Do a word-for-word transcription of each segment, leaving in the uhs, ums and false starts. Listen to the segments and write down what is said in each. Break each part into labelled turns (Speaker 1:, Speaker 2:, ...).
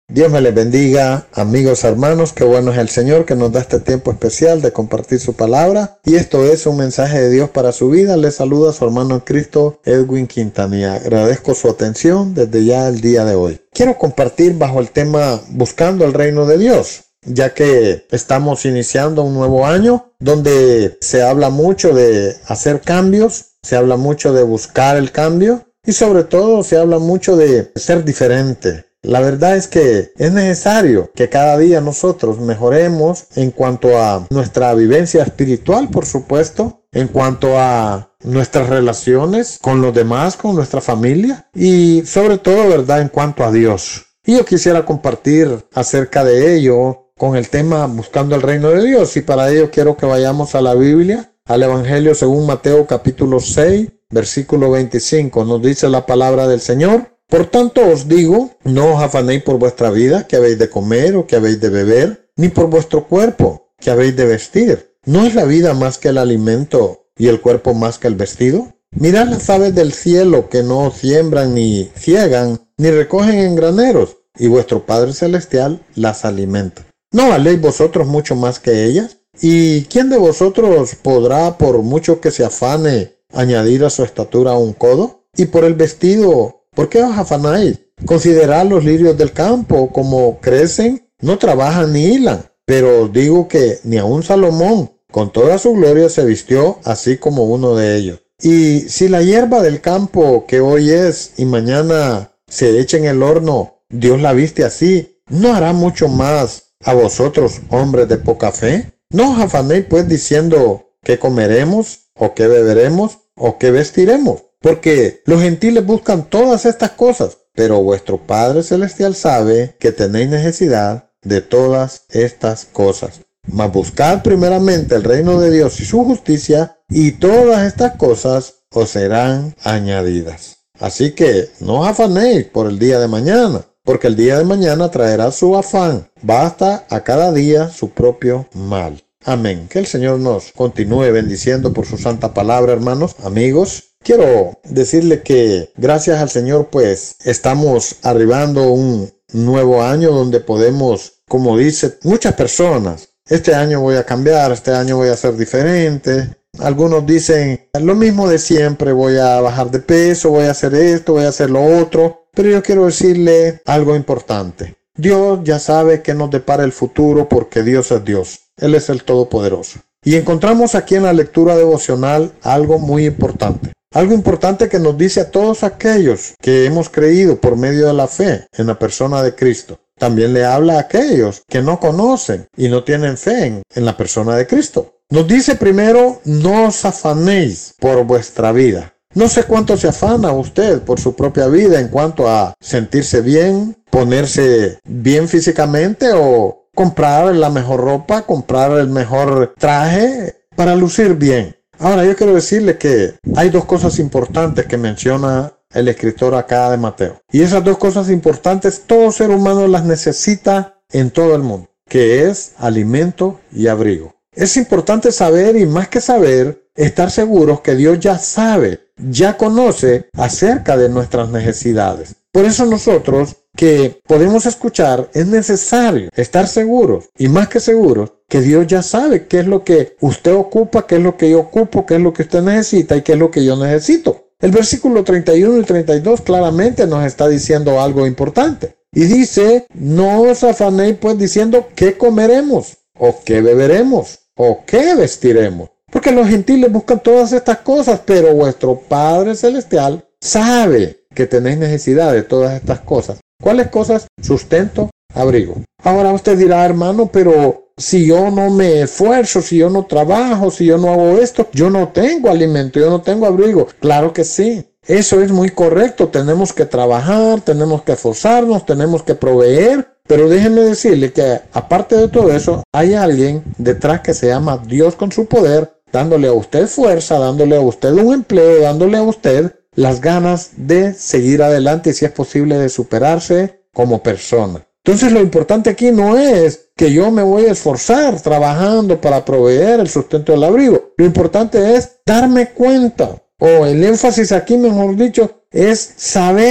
Speaker 1: Dios me les bendiga, amigos, hermanos, qué bueno es el Señor que nos da este tiempo especial de compartir su palabra. Y esto es un mensaje de Dios para su vida. Les saluda su hermano en Cristo, Edwin Quintanilla. Agradezco su atención desde ya el día de hoy. Quiero compartir bajo el tema Buscando el Reino de Dios, ya que estamos iniciando un nuevo año donde se habla mucho de hacer cambios, se habla mucho de buscar el cambio y sobre todo se habla mucho de ser diferente. La verdad es que es necesario que cada día nosotros mejoremos en cuanto a nuestra vivencia espiritual, por supuesto, en cuanto a nuestras relaciones con los demás, con nuestra familia y sobre todo, ¿verdad?, en cuanto a Dios. Y yo quisiera compartir acerca de ello con el tema Buscando el Reino de Dios, y para ello quiero que vayamos a la Biblia, al Evangelio según Mateo capítulo seis, versículo veinticinco. Nos dice la palabra del Señor: Por tanto os digo, no os afanéis por vuestra vida, que habéis de comer o que habéis de beber, ni por vuestro cuerpo, que habéis de vestir. ¿No es la vida más que el alimento y el cuerpo más que el vestido? Mirad las aves del cielo, que no siembran ni ciegan, ni recogen en graneros, y vuestro Padre Celestial las alimenta. ¿No valéis vosotros mucho más que ellas? ¿Y quién de vosotros podrá, por mucho que se afane, añadir a su estatura un codo? Y por el vestido, ¿por qué os afanáis? Considerad los lirios del campo, como crecen, no trabajan ni hilan. Pero os digo que ni aun Salomón, con toda su gloria, se vistió así como uno de ellos. Y si la hierba del campo, que hoy es y mañana se echa en el horno, Dios la viste así, ¿no hará mucho más a vosotros, hombres de poca fe? No os afanéis pues diciendo qué comeremos, o qué beberemos, o qué vestiremos. Porque los gentiles buscan todas estas cosas, pero vuestro Padre Celestial sabe que tenéis necesidad de todas estas cosas. Mas buscad primeramente el reino de Dios y su justicia, y todas estas cosas os serán añadidas. Así que no os afanéis por el día de mañana, porque el día de mañana traerá su afán. Basta a cada día su propio mal. Amén. Que el Señor nos continúe bendiciendo por su santa palabra, hermanos, amigos. Quiero decirle que gracias al Señor pues estamos arribando a un nuevo año donde podemos, como dice muchas personas, este año voy a cambiar, este año voy a ser diferente. Algunos dicen lo mismo de siempre, voy a bajar de peso, voy a hacer esto, voy a hacer lo otro. Pero yo quiero decirle algo importante. Dios ya sabe que nos depara el futuro porque Dios es Dios. Él es el Todopoderoso. Y encontramos aquí en la lectura devocional algo muy importante. Algo importante que nos dice a todos aquellos que hemos creído por medio de la fe en la persona de Cristo. También le habla a aquellos que no conocen y no tienen fe en, en la persona de Cristo. Nos dice primero, no os afanéis por vuestra vida. No sé cuánto se afana usted por su propia vida en cuanto a sentirse bien, ponerse bien físicamente o comprar la mejor ropa, comprar el mejor traje para lucir bien. Ahora yo quiero decirle que hay dos cosas importantes que menciona el escritor acá de Mateo. Y esas dos cosas importantes todo ser humano las necesita en todo el mundo, que es alimento y abrigo. Es importante saber, y más que saber, estar seguros que Dios ya sabe, ya conoce acerca de nuestras necesidades. Por eso nosotros que podemos escuchar, es necesario estar seguros, y más que seguros, que Dios ya sabe qué es lo que usted ocupa, qué es lo que yo ocupo, qué es lo que usted necesita y qué es lo que yo necesito. El versículo treinta y uno y treinta y dos claramente nos está diciendo algo importante. Y dice, no os afanéis pues diciendo qué comeremos, o qué beberemos, o qué vestiremos. Porque los gentiles buscan todas estas cosas, pero vuestro Padre Celestial sabe que tenéis necesidad de todas estas cosas. ¿Cuáles cosas? Sustento, abrigo. Ahora usted dirá, hermano, pero si yo no me esfuerzo, si yo no trabajo, si yo no hago esto, yo no tengo alimento, yo no tengo abrigo. Claro que sí. Eso es muy correcto. Tenemos que trabajar, tenemos que esforzarnos, tenemos que proveer. Pero déjenme decirle que aparte de todo eso, hay alguien detrás que se llama Dios con su poder, dándole a usted fuerza, dándole a usted un empleo, dándole a usted las ganas de seguir adelante y si es posible de superarse como persona. Entonces lo importante aquí no es que yo me voy a esforzar trabajando para proveer el sustento del abrigo. Lo importante es darme cuenta, o el énfasis aquí, mejor dicho, es saber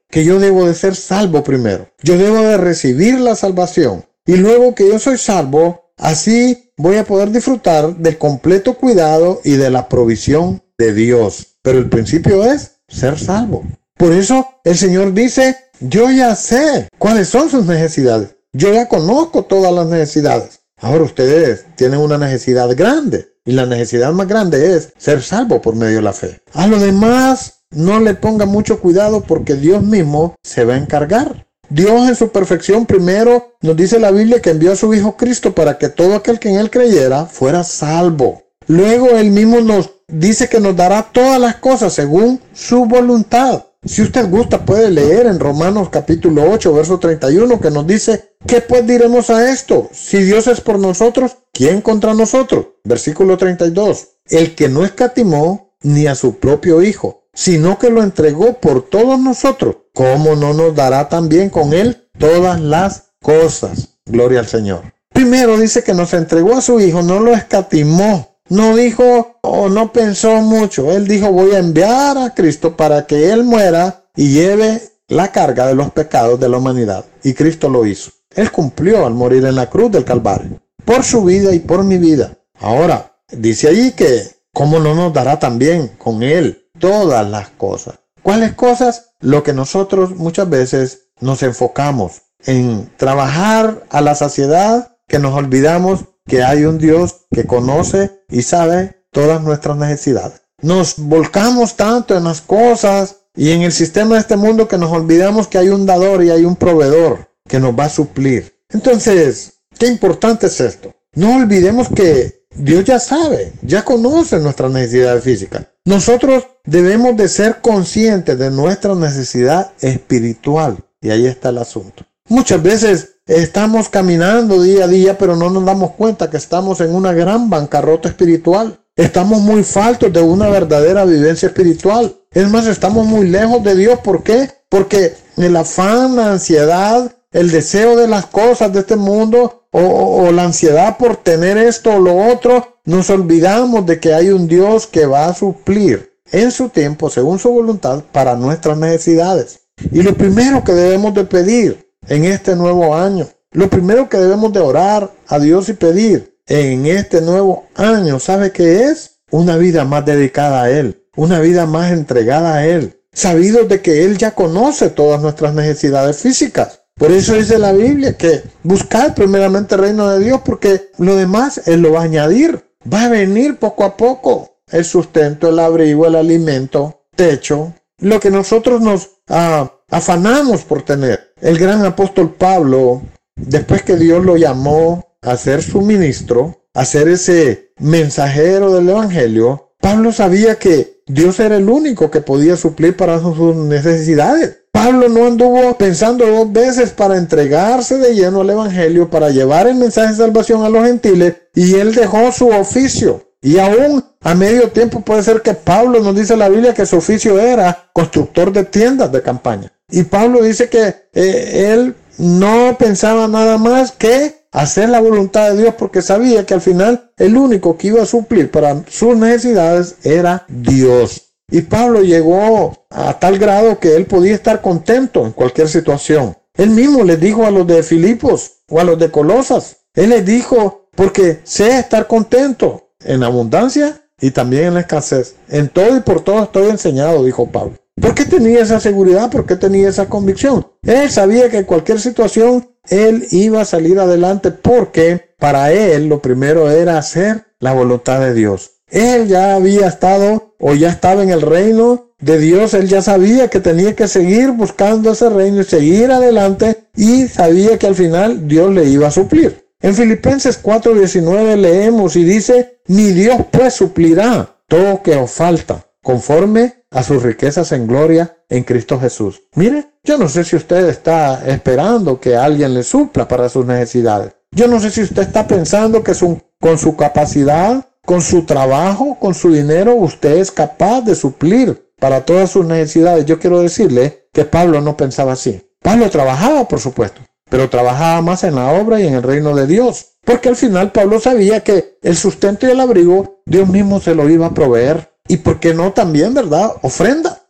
Speaker 1: que yo debo de ser salvo primero. Yo debo de recibir la salvación. Y luego que yo soy salvo, así voy a poder disfrutar del completo cuidado y de la provisión de Dios. Pero el principio es ser salvo. Por eso el Señor dice, yo ya sé cuáles son sus necesidades. Yo ya conozco todas las necesidades. Ahora ustedes tienen una necesidad grande. Y la necesidad más grande es ser salvo por medio de la fe. A lo demás, no le ponga mucho cuidado porque Dios mismo se va a encargar. Dios en su perfección primero nos dice la Biblia que envió a su Hijo Cristo para que todo aquel que en Él creyera fuera salvo. Luego Él mismo nos dice que nos dará todas las cosas según su voluntad. Si usted gusta puede leer en Romanos capítulo ocho, verso treinta y uno, que nos dice, ¿qué pues diremos a esto? Si Dios es por nosotros, ¿quién contra nosotros? Versículo treinta y dos, el que no escatimó ni a su propio Hijo, sino que lo entregó por todos nosotros, ¿cómo no nos dará también con Él todas las cosas? Gloria al Señor. Primero dice que nos entregó a su Hijo, no lo escatimó. No dijo o no pensó mucho. Él dijo, voy a enviar a Cristo para que Él muera y lleve la carga de los pecados de la humanidad. Y Cristo lo hizo. Él cumplió al morir en la cruz del Calvario. Por su vida y por mi vida. Ahora, dice allí que, ¿cómo no nos dará también con Él todas las cosas? ¿Cuáles cosas? Lo que nosotros muchas veces nos enfocamos en trabajar a la saciedad, que nos olvidamos que hay un Dios que conoce y sabe todas nuestras necesidades. Nos volcamos tanto en las cosas y en el sistema de este mundo que nos olvidamos que hay un dador y hay un proveedor que nos va a suplir. Entonces, qué importante es esto. No olvidemos que Dios ya sabe, ya conoce nuestras necesidades físicas. Nosotros debemos de ser conscientes de nuestra necesidad espiritual. Y ahí está el asunto. Muchas veces estamos caminando día a día, pero no nos damos cuenta que estamos en una gran bancarrota espiritual. Estamos muy faltos de una verdadera vivencia espiritual. Es más, estamos muy lejos de Dios. ¿Por qué? Porque el afán, la ansiedad, el deseo de las cosas de este mundo o, o, o la ansiedad por tener esto o lo otro, nos olvidamos de que hay un Dios que va a suplir en su tiempo, según su voluntad, para nuestras necesidades. Y lo primero que debemos de pedir en este nuevo año, lo primero que debemos de orar a Dios y pedir en este nuevo año, ¿sabe qué es? Una vida más dedicada a Él, una vida más entregada a Él, sabidos de que Él ya conoce todas nuestras necesidades físicas. Por eso dice la Biblia que buscad primeramente el reino de Dios, porque lo demás Él lo va a añadir. Va a venir poco a poco el sustento, el abrigo, el alimento, techo, lo que nosotros nos ah, afanamos por tener. El gran apóstol Pablo, después que Dios lo llamó a ser su ministro, a ser ese mensajero del evangelio, Pablo sabía que Dios era el único que podía suplir para sus necesidades. Pablo no anduvo pensando dos veces para entregarse de lleno al evangelio, para llevar el mensaje de salvación a los gentiles, y él dejó su oficio. Y aún a medio tiempo puede ser que Pablo, nos dice la Biblia, que su oficio era constructor de tiendas de campaña. Y Pablo dice que eh, él no pensaba nada más que hacer la voluntad de Dios, porque sabía que al final el único que iba a suplir para sus necesidades era Dios. Y Pablo llegó a tal grado que él podía estar contento en cualquier situación. Él mismo les dijo a los de Filipos o a los de Colosas, él les dijo, porque sé estar contento en abundancia y también en la escasez. En todo y por todo estoy enseñado, dijo Pablo. ¿Por qué tenía esa seguridad? ¿Por qué tenía esa convicción? Él sabía que en cualquier situación él iba a salir adelante, porque para él lo primero era hacer la voluntad de Dios. Él ya había estado o ya estaba en el reino de Dios. Él ya sabía que tenía que seguir buscando ese reino y seguir adelante, y sabía que al final Dios le iba a suplir. En Filipenses cuatro diecinueve leemos y dice, ni Dios pues suplirá todo que os falta, conforme a sus riquezas en gloria en Cristo Jesús. Mire, yo no sé si usted está esperando que alguien le supla para sus necesidades. Yo no sé si usted está pensando que su, con su capacidad, con su trabajo, con su dinero, usted es capaz de suplir para todas sus necesidades. Yo quiero decirle que Pablo no pensaba así. Pablo trabajaba, por supuesto, pero trabajaba más en la obra y en el reino de Dios. Porque al final Pablo sabía que el sustento y el abrigo Dios mismo se lo iba a proveer. Y por qué no también, ¿verdad? Ofrenda.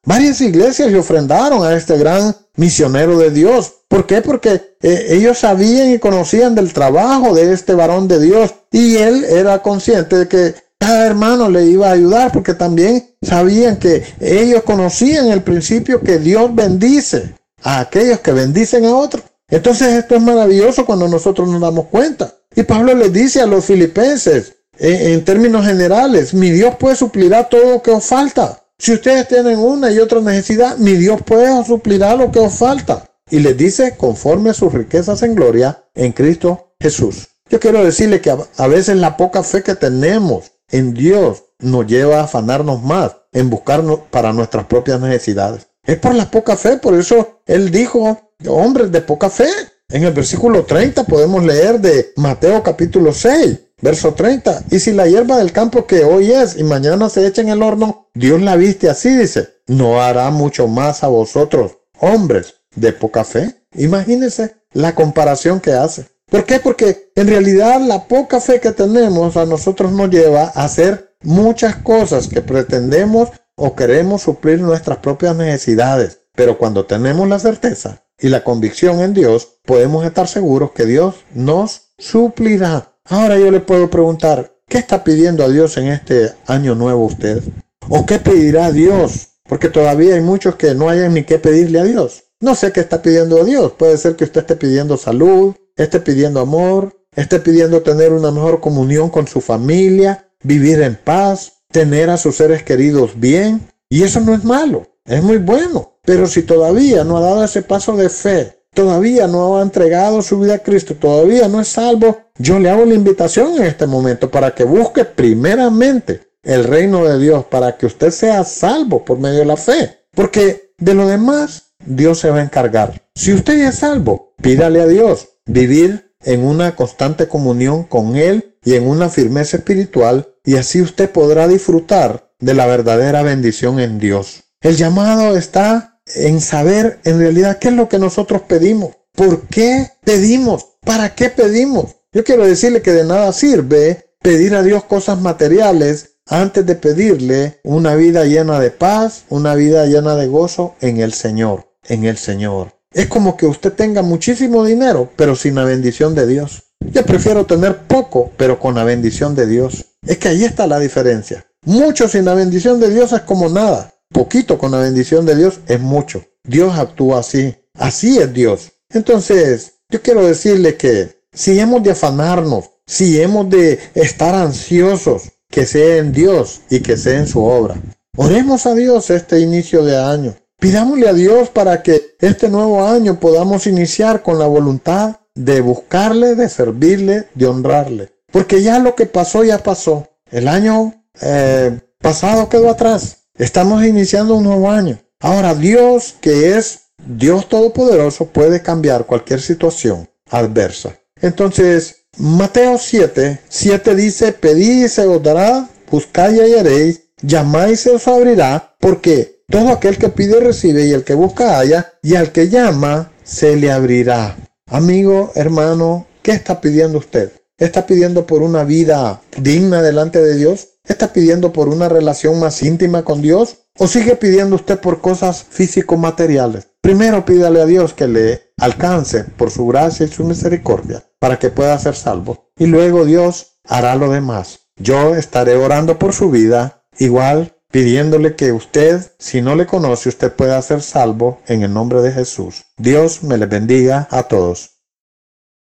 Speaker 1: Varias iglesias le ofrendaron a este gran misionero de Dios. ¿Por qué? Porque eh, ellos sabían y conocían del trabajo de este varón de Dios, y él era consciente de que cada hermano le iba a ayudar, porque también sabían que ellos conocían el principio que Dios bendice a aquellos que bendicen a otros. Entonces esto es maravilloso cuando nosotros nos damos cuenta. Y Pablo les dice a los filipenses, en, en términos generales, mi Dios pues suplirá todo lo que os falta. Si ustedes tienen una y otra necesidad, mi Dios pues suplirá lo que os falta. Y les dice, conforme a sus riquezas en gloria en Cristo Jesús. Yo quiero decirle que a, a veces la poca fe que tenemos en Dios nos lleva a afanarnos más en buscarnos para nuestras propias necesidades. Es por la poca fe, por eso Él dijo, hombres de poca fe. En el versículo treinta podemos leer de Mateo capítulo seis, verso treinta. Y si la hierba del campo que hoy es y mañana se echa en el horno, Dios la viste así, dice, ¿no hará mucho más a vosotros, hombres de poca fe? Imagínense la comparación que hace. ¿Por qué? Porque en realidad la poca fe que tenemos a nosotros nos lleva a hacer muchas cosas que pretendemos o queremos suplir nuestras propias necesidades. Pero cuando tenemos la certeza y la convicción en Dios, podemos estar seguros que Dios nos suplirá. Ahora yo le puedo preguntar, ¿qué está pidiendo a Dios en este año nuevo usted? ¿O qué pedirá a Dios? Porque todavía hay muchos que no hayan ni qué pedirle a Dios. No sé qué está pidiendo a Dios. Puede ser que usted esté pidiendo salud, esté pidiendo amor, esté pidiendo tener una mejor comunión con su familia, vivir en paz, tener a sus seres queridos bien. Y eso no es malo, es muy bueno. Pero si todavía no ha dado ese paso de fe, todavía no ha entregado su vida a Cristo, todavía no es salvo, yo le hago la invitación en este momento para que busque primeramente el reino de Dios, para que usted sea salvo por medio de la fe. Porque de lo demás, Dios se va a encargar. Si usted es salvo, pídale a Dios vivir en una constante comunión con Él y en una firmeza espiritual, y así usted podrá disfrutar de la verdadera bendición en Dios. El llamado está en saber en realidad qué es lo que nosotros pedimos, por qué pedimos, para qué pedimos. Yo quiero decirle que de nada sirve pedir a Dios cosas materiales antes de pedirle una vida llena de paz, una vida llena de gozo en el Señor, en el Señor. Es como que usted tenga muchísimo dinero, pero sin la bendición de Dios. Yo prefiero tener poco, pero con la bendición de Dios. Es que ahí está la diferencia. Mucho sin la bendición de Dios es como nada. Poquito con la bendición de Dios es mucho. Dios actúa así. Así es Dios. Entonces, yo quiero decirle que si hemos de afanarnos, si hemos de estar ansiosos, que sea en Dios y que sea en su obra. Oremos a Dios este inicio de año. Pidámosle a Dios para que este nuevo año podamos iniciar con la voluntad de buscarle, de servirle, de honrarle. Porque ya lo que pasó, ya pasó. El año eh, pasado quedó atrás. Estamos iniciando un nuevo año. Ahora Dios, que es Dios Todopoderoso, puede cambiar cualquier situación adversa. Entonces, Mateo siete, siete dice, pedid y se os dará, buscad y hallaréis, llamad y se os abrirá, porque todo aquel que pide recibe, y el que busca halla, y al que llama se le abrirá. Amigo, hermano, ¿qué está pidiendo usted? ¿Está pidiendo por una vida digna delante de Dios? ¿Está pidiendo por una relación más íntima con Dios? ¿O sigue pidiendo usted por cosas físico-materiales? Primero pídale a Dios que le alcance por su gracia y su misericordia para que pueda ser salvo. Y luego Dios hará lo demás. Yo estaré orando por su vida, igual pidiéndole que usted, si no le conoce, usted pueda ser salvo en el nombre de Jesús. Dios me les bendiga a todos.